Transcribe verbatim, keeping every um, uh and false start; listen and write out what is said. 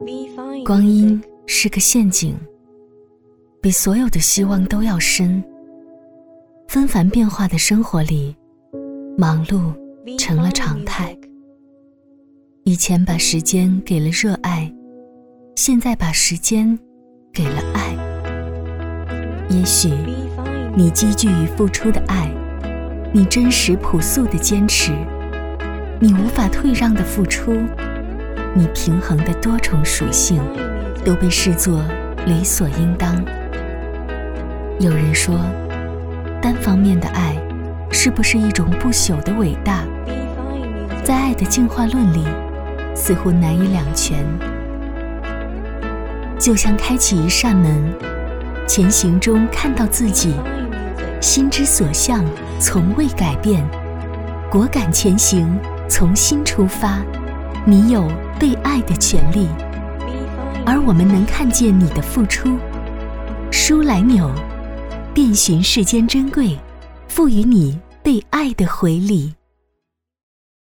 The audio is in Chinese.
光阴是个陷阱，比所有的希望都要深。纷繁变化的生活里，忙碌成了常态。以前把时间给了热爱，现在把时间给了爱。也许你积聚与付出的爱，你真实朴素的坚持，你无法退让的付出，你平衡的多重属性，都被视作理所应当。有人说，单方面的爱是不是一种不朽的伟大？在爱的进化论里，似乎难以两全。就像开启一扇门，前行中看到自己，心之所向，从未改变，果敢前行，从心出发，你有被爱的权利。而我们能看见你的付出，书来纽，遍寻世间珍贵，赋予你被爱的回礼。